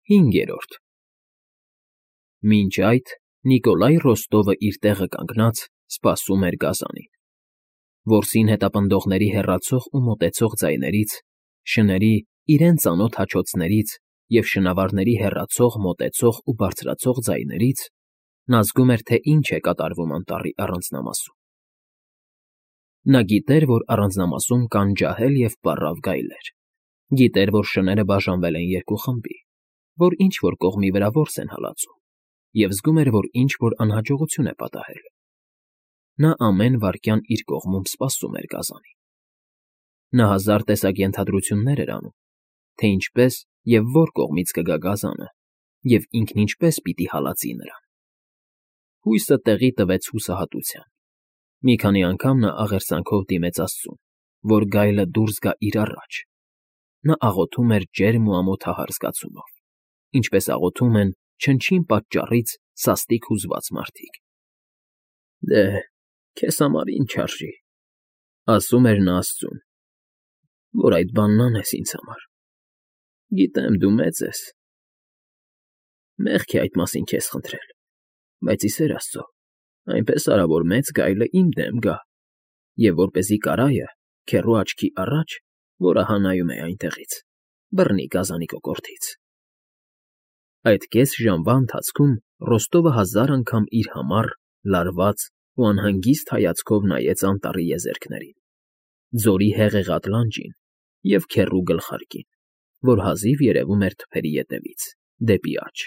5. Մինչ այդ Նիկոլայ Ռոստովը իր տեղը կանգնած սպասում էր գազանին։ Որսին հետապնդողների հեռացող ու մոտեցող ձայներից, շների իրեն ծանոթ հաչոցներից և շնավարների հեռացող, մոտեցող ու բարձրացող ձայներից նա զգում էր, թե ինչ է կատարվում անտառի առանձնամասում։ Նա գիտեր, որ առանձնամասում կան ջահել և պառավ գայլեր, գիտեր, որ շները բաժանվել են երկու խմբի, որ ինչ-որ կողմի վրա որս են հալածում, և զգում էր, որ ինչ-որ անհաջողություն է պատահել։ Նա ամեն վայրկյան իր կողմում սպասում էր գազանին։ Նա հազար տեսակ ենթադրություններ էր անում, թե ինչպես և որ կողմից կգա գազանը, և ինքն ինչպես պիտի հալածի նրան։ Հույսը տեղի տվեց հուսահատության։ Մի քանի անգամ նա աղերսանքով դիմեց Աստծուն, որ գայլը դուրս գա իր առաջ։ Նա աղոթում էր ջերմ ու ամոթահար զգացումով, ինչպես աղոթում են չնչին պատճառից սաստիկ հուզված մարդիկ։ «Դե, քեզ համար ինչ արժի,֊ ասում էր նա Աստծուն,֊ որ այդ բանն անես ինձ համար։ Գիտեմ, դու մեծ ես։ Մեղք է այդ մասին քեզ խնդրել, բայց ի սեր Աստծո, այնպես արա, որ մեծ գայլը իմ դեմ գա, և որպեսզի կարայը, քեռու աչքի առաջ, որ ահա նայում է այնտեղից, բռնի գազանի կոկորդից»։ Այդ կես ժամվա ընթացքում Ռոստովը 1000 անգամ իր համառ, լարված ու անհանգիստ հայացքով նայեց անտառի եզերքներին, ձորի հեղեղատ լանջին և քեռու գլխարկին, որ հազիվ երևում էր թփերի ետևից, դեպի աջ։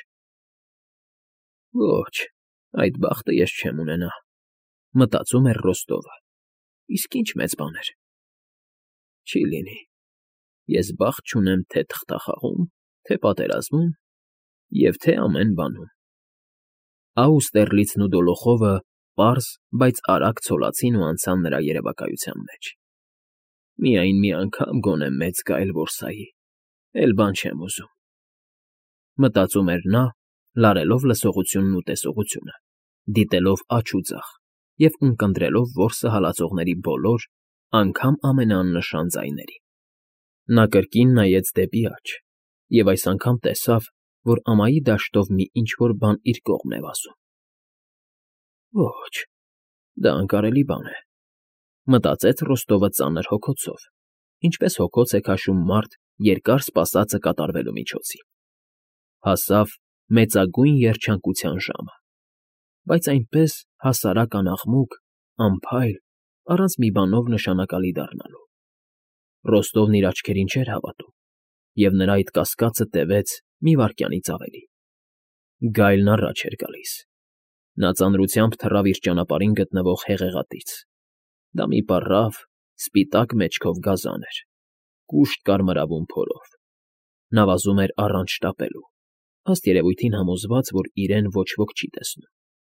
«Ոչ, այդ բախտը ես չեմ ունենա,֊ մտածում էր Ռոստովը,֊ իսկ ինչ մեծ բան էր։ Չի լինի, ես բախտ չունեմ թե թղթախաղում, թե պատերազմում և թե ամեն բանում»։ Աուստերլիցն ու Դոլոխովը պարզ, բայց արագ ցոլացին ու անցան նրա երևակայության մեջ։ «Միայն մի անգամ գոնե մեծ գայլ որսայի, էլ բան չեմ ուզում,֊ մտածում էր նա, լարելով լսողությունն ու տեսողությունը, դիտելով աջ ու ձախ և ունկնդրելով որսը հալածողների բոլոր, անգամ ամենաաննշան ձայներին։ Նա կրկին նայեց դեպի աջ և այս անգամ տեսավ, որ ամայի դաշտով մի ինչ֊որ բան իր կողմն է վազում։ «Ոչ, դա անկարելի բան է,֊ մտածեց Ռոստովը ծանր հոգոցով, ինչպես հոգոց է քաշում մարդ երկար սպասածը կատարվելու միջոցին։ Հասավ մեծագույն երջանկության ժամը, բայց այնպես հասարակ անաղմուկ, անփայլ, առանց մի բանով նշանակալի դառնալու։ Ռոստովն իր աչքերին չէր հավատում, և նրա այդ կասկածը տևեց մի վայրկյանից ավելի։ Գայլն առաջ էր գալիս։ Նա ծանրությամբ թռավ իր ճանապարհին գտնվող հեղեղատից։ Դա մի պառավ, սպիտակ մեջքով գազան էր, կուշտ կարմրավուն փորով։ Նա վազում էր առանց շտապելու, ըստ երևույթին համոզված, որ իրեն ոչ ոք չի տեսնում։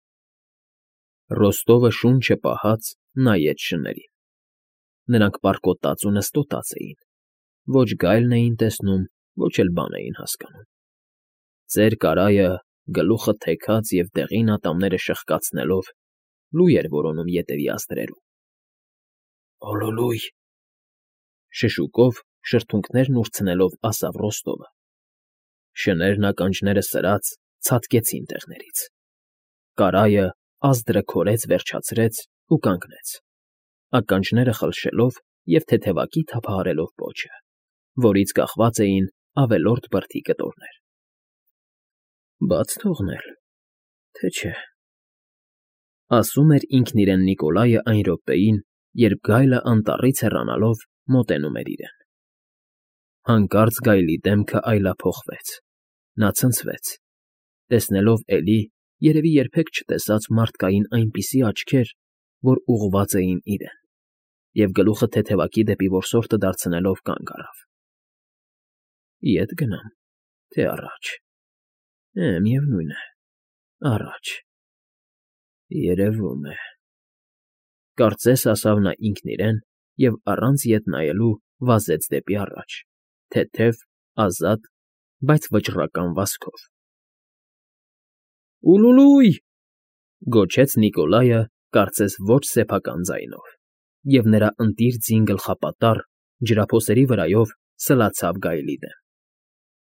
Ռոստովը շունչը պահած նայեց շներին։ Նրանք պառկոտած ու նստոտած էին, ոչ գայլն էին տեսնում, ոչ էլ բան էին հասկանում։ Ծեր կարայը, գլուխը թեքած և դեղին ատամները շրխկացնելով, լույ էր որոնում ետևի ազդրերում։ «Օլոլույ…֊ շշուկով շրթունքներն ուրցնելով ասավ Ռոստովը։ Շներն ականջները սրած ցատկեցին տեղներից։ Կարայը ազդրը քորեց վերջացրեց ու կանգնեց, ականջները խլշելով և թեթևակի թափահարելով պոչը, որից կախված էին ավելորդ բրդի կտորներ։ «Բաց թողնել, թե չէ…֊ ասում էր ինքն իրեն Նիկոլայը այն րոպեին, երբ գայլը անտառից հեռանալով մոտենում էր իրեն։ Հանկարծ գայլի դեմքը այլափոխվեց, նա ցնցվեց, տեսնելով էլի, երևի երբեք չտեսած մարդկային այնպիսի աչքեր, որ ուղղված էին իրեն, և գլուխը թեթևակի դեպի որսորդը դարձնելով կանգ առավ։ «Ետ գնամ, թե առաջ…֊ Միևնույն է, առաջ… երևում է…֊ կարծես ասավ նա ինքն իրեն և առանց ետ նայելու վազեց դեպի առաջ, թեթև, ազատ, բայց վճռական վազքով։ «Ուլուլույ…֊ գոչեց Նիկոլայը, կարծես ոչ սեփական ձայնով, և նրա ընտիր ձին գլխապատառ, ջրափոսերի վրայով սլացավ գայլի դեմ։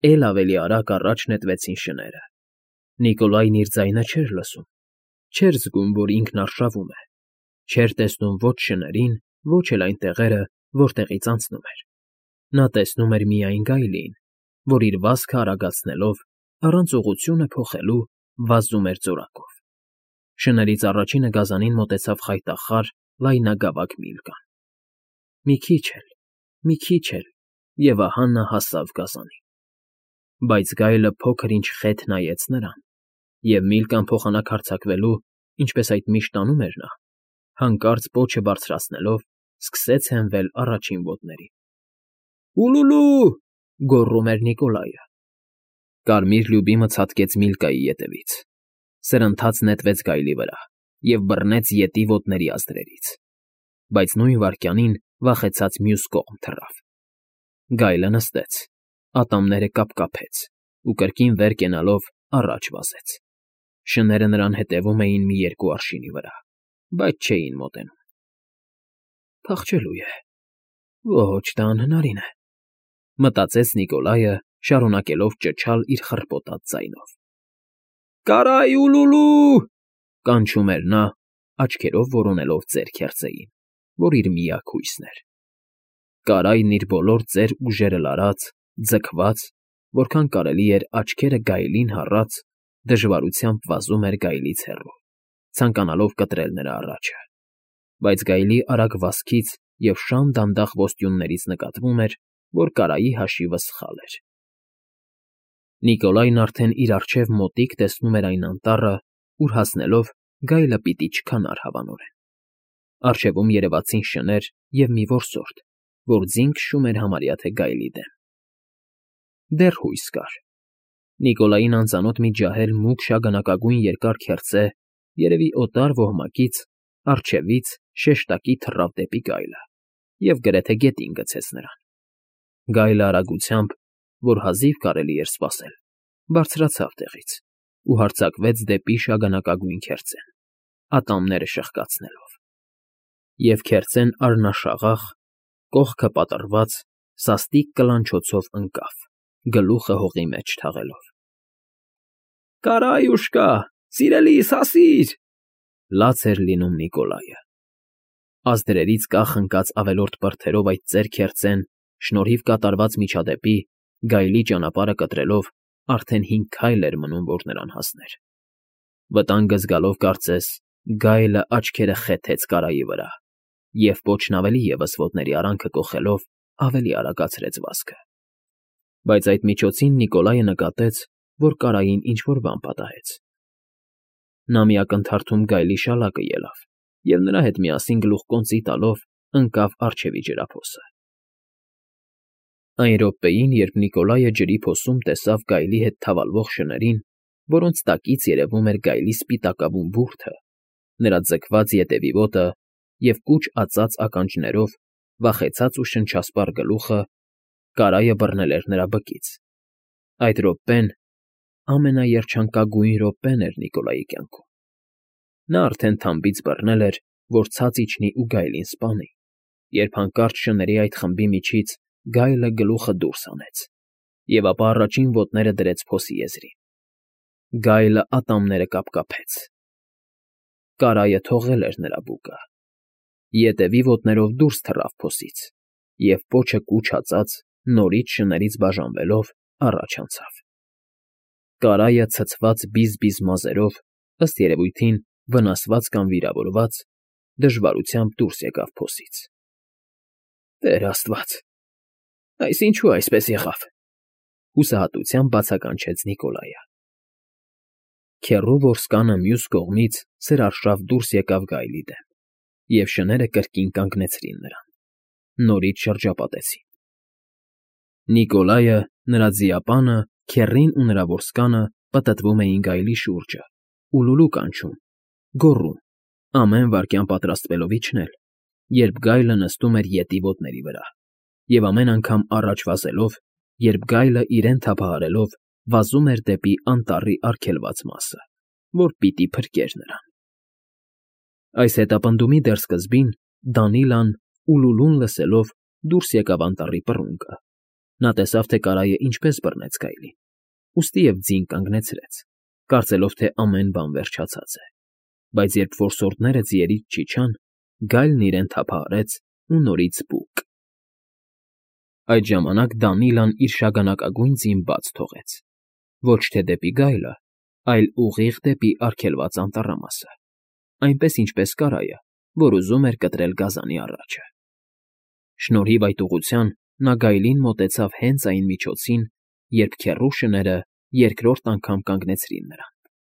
Էլ ավելի արագ առաջ նետվեցին շները։ Նիկոլայն իր ձայնը չէր լսում, չէր զգում, որ ինքն արշավում է, չէր տեսնում ոչ շներին, ոչ էլ այն տեղերը, որտեղից անցնում էր։ Նա տեսնում էր միայն գայլին, որ իր վազքը արագացնելով, առանց ուղղությունը փոխելու, վազում էր ձորակով։ Շներից առաջինը գազանին մոտեցավ խայտախառ, լայնագավակ Միլկան։ Մի քիչ էլ, և ահա նա հասավ գազանին։ Բայց գայլը փոքր-ինչ խեթ նայեց նրան, և Միլկան փոխանակ հարձակվելու, ինչպես այդ միշտ անում էր նա, հանկարծ պոչը բարձրացնելով, սկսեց հենվել առաջին ոտներին։ «Ուլուլու!» գոռում էր Նիկոլայը։ Կարմիր լյուբիմը ցատկեց Միլկայի ետևից, սրընթաց նետվեց գայլի վրա և բռնեց ետի ոտների ազդրերից, բայց նույն վայրկյանին վախեցած մյուս կողմ թռավ։ Գայլը նստեց, ատամները կապկապեց ու կրկին վեր կենալով առաջ վազեց։ Շները նրան հետևում էին մի երկու արշինի վրա, բայց չէին մոտենում։ «Փախչելու է, ոչ, դա անհնարին է», մտածեց Նիկոլայը, շարունակելով ճչալ իր խռպոտած ձայնով։ «Կարայ, ուլուլու!» կանչում էր նա, աչքերով որոնելով ծեր քերծեին, որ իր միակ հույսն էր։ Կարայն իր բոլոր ծեր ուժերը լարած, ձգված, որքան կարելի էր աչքերը գայլին հառած, դժվարությամբ վազում էր գայլից հեռու, ցանկանալով կտրել նրա առաջը։ Բայց գայլի արագ վազքից և շան դանդաղ ոստյուններից նկատվում էր, որ Կարայի հաշիվը սխալ էր։ Նիկոլայն արդեն իր առջև մոտիկ տեսնում էր այն անտառը, ուր հասնելով գայլը պիտի չքանար հավանորեն։ Առջևում երևացին շներ և մի որսորդ, որ ձին քշում էր համարյա թե գայլի դեմ։ Դեռ հույս կար։ Նիկոլային անծանոթ մի ջահել մուգ շագանակագույն երկար քերծե, երևի օտար ոհմակից, առջևից շեշտակի թռավ դեպի գայլը և գրեթե գետին գցեց նրան։ Գայլը արագությամբ, որ հազիվ կարելի էր սպասել, բարձրացավ տեղից ու հարձակվեց դեպի շագանակագույն քերծեն, ատամները շրխկացնելով։ Եվ քերծեն արնաշաղախ, կողքը պատռված, սաստիկ կլանչոցով ընկավ, գլուխը հողի մեջ թաղելով։ «Կարայուշկա, սիրելիս, հասիր», լաց էր լինում Նիկոլայը։ Ազդրերից կախ ընկած ավելորդ բրդերով այդ ծեր քերծեն, շնորհիվ կատարված միջադեպի, գայլի ճանապարհը կտրելով, արդեն 5 քայլ էր մնում, որ նրան հասներ։ Վտանգը զգալով կարծես, գայլը աչքերը խեթեց Կարայի վրա, և պոչն ավելի ևս ոտների արանքը կոխելով, ավելի արագացրեց վազքը։ Բայց այդ միջոցին Նիկոլայը նկատեց, որ Կարային ինչ֊որ բան պատահեց։ Նա մի ակնթարթում գայլի շալակը ելավ և նրա հետ միասին գլուխկոնծի տալով ընկավ առջևի ջրափոսը։ Այն րոպեին, երբ Նիկոլայը ջրի փոսում տեսավ գայլի հետ թավալվող շներին, որոնց տակից երևում էր գայլի սպիտակավուն բուրդը, նրա ձգված ետևի ոտը և կուչ ածած ականջներով վախեցած ու շնչասպառ գլուխը, Կարայը բռնել էր նրա բկից։ Այդ րոպեն ամենաերջանկագույն րոպեն էր Նիկոլայի կյանքում։ Նա արդեն թամբից բռնել էր, որ ցած իջնի ու գայլին սպանի, երբ հանկարծ շների այդ խմբի միջից գայլը գլուխը դուրս հանեց և ապա առաջին ոտները դրեց փոսի եզրին։ Գայլը ատամները կապկապեց։ Կարայը թողել էր նրա բուկը։ Ետևի ոտներով դուրս թռավ փոսից և պոչը կուչ ածած, նորից շներից բաժանվելով, առաջ անցավ։ Կարայը ցցված բիզ֊բիզ մազերով, ըստ երևույթին վնասված կամ վիրավորված, դժվարությամբ դուրս եկավ փոսից։ «Տեր Աստված, այս ինչու այսպես եղավ», հուսահատությամբ բացականչեց Նիկոլայը։ Քեռու որսկանը մյուս կողմից սրարշավ դուրս եկավ գայլի դեմ, և շները կրկին կանգնեցրին նրան, նորից շրջապատեցին։ Նիկոլայը, նրա ձիապանը, քեռին ու նրա որսկանը պտտվում էին գայլի շուրջը, ուլուլու կանչում, գոռում, ամեն վայրկյան պատրաստվելով իջնել, երբ գայլը նստում էր ետի ոտների վրա, և ամեն անգամ առաջ վազելով, երբ գայլը իրեն թափահարելով վազում էր դեպի անտառի արգելված մասը, որ պիտի փրկեր նրան։ Այս հետապնդումի դեռ սկզբին Դանիլան, ուլուլուն լսելով, դուրս եկավ անտառի պռունգը, Նա տեսավ, թե կարայը ինչպես բռնեց գայլին, ուստի և ձին կանգնեցրեց, կարծելով, թե ամեն բան վերջացած է, բայց երբ որսորդները ձիերից չիջան, գայլն իրեն թափահարեց ու նորից պուկ։ Այդ ժամանակ Դանիլան իր շագանակագույն ձին բաց թողեց, ոչ թե դեպի գայլը, այլ ուղիղ դեպի արգելված անտառամասը, այնպես ինչպես կարայը, որ ուզում էր կտրել գազանի առաջը։ Շնորհիվ այդ ուղղության նա գայլին մոտեցավ հենց այն միջոցին, երբ քեռու շները երկրորդ անգամ կանգնեցրին նրան։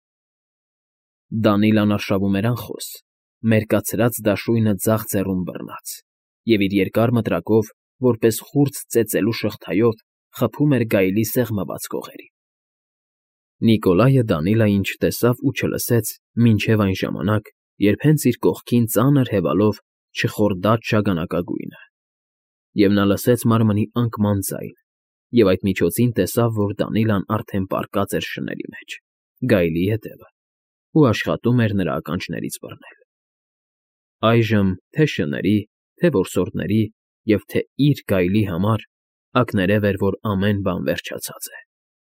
Դանիլան արշավում էր անխոս, մերկացրած դաշույնը ձախ ձեռում բռնած, և իր երկար մտրակով, որպես խուրձ ծեծելու շղթայով, խփում էր գայլի սեղմված կողերին։ Նիկոլայը Դանիլային չտեսավ ու չլսեց մինչև այն ժամանակ, երբ հենց իր կողքին ծանր հևալով չխորդաց շագանակագույնը, և նա լսեց մարմնի անկման ձայն, և այդ միջոցին տեսավ, որ Դանիլան արդեն պառկած էր շների մեջ, գայլի ետևը, ու աշխատում էր նրա ականջներից բռնել։ Այժմ թե՛ շների, թե՛ որսորդների և թե՛ իր գայլի համար ակներև էր, որ ամեն բան վերջացած է։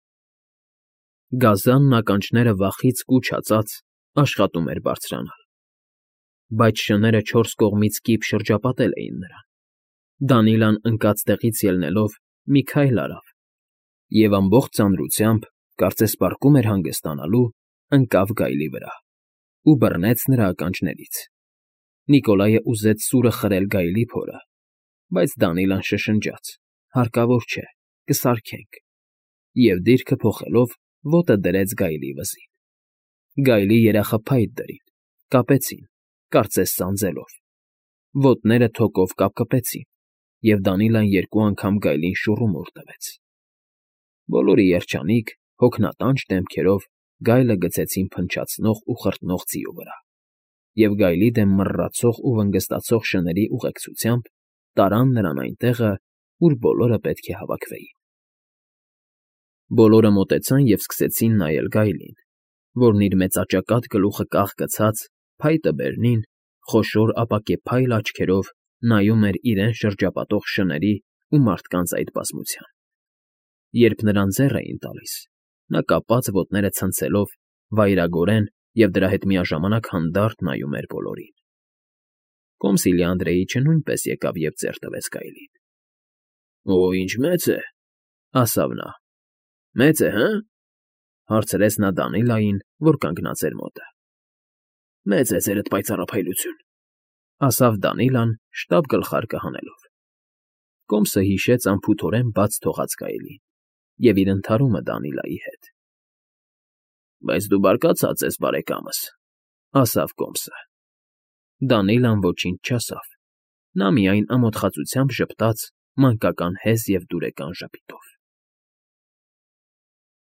Գազանն ականջները վախից կուչ ածած աշխատում էր բարձրանալ, բայց շները չորս կողմից կիպ շրջապատել էին նրան։ Դանիլան ընկած տեղից ելնելով մի քայլ արավ և ամբողջ ծանրությամբ, կարծես պառկում էր հանգստանալու, ընկավ գայլի վրա ու բռնեց նրա ականջներից։ Նիկոլայը ուզեց սուրը խրել գայլի փորը, բայց Դանիլան շշնջաց. «Հարկավոր չէ, կսարքենք», և դիրքը փոխելով ոտը դրեց գայլի վզին։ Գայլի երախը փայտ դրին, կապեցին, կարծես սանձելով։ Ոտները թոկով կապկպեցին, և Դանիլան երկու անգամ գայլին շուռումուռ տվեց։ Բոլորը երջանիկ, հոգնատանջ դեմքերով գայլը գցեցին փնչացնող ու խրտնող ձիու վրա, և գայլի դեմ մռռացող ու վնգստացող շների ուղեկցությամբ տարան նրան այնտեղը, ուր բոլորը պետք է հավաքվեին։ Բոլորը մոտեցան և սկսեցին նայել գայլին, որն իր մեծաճակատ գլուխը կախ գցած, փայտը բերնին, խոշոր ապակե փայլ աչքերով նայում էր իրեն շրջապատող շների ու մարդկանց այդ բազմության։ Երբ նրան ձեռ էին տալիս, նա կապած ոտները ցնցելով, վայրագորեն և դրա հետ միաժամանակ հանդարտ նայում էր բոլորին։ Կոմսիլի Անդրեիչը նույնպես եկավ և ձեռ տվեց գայլին։ ֊ Օ, ինչ մեծ է,֊ ասավ նա։ ֊ Մեծ է, հը՞,֊ հարցրեց նա Դանիլային, որ կանգնած էր մոտը։ ֊ Մեծ է, ձերդ պայծառափայլություն,֊ ասավ Դանիլան շտապ գլխարկը հանելով։ Կոմսը հիշեց անփութորեն բաց թողած գայլին և իր ընդհարումը Դանիլայի հետ։ ֊ Բայց դու բարկացած ես, բարեկամս,֊ ասավ Կոմսը։ Դանիլան ոչինչ չասավ, նա միայն ամոթխածությամբ ժպտաց մանկական հեզ և դուրեկան ժպիտով։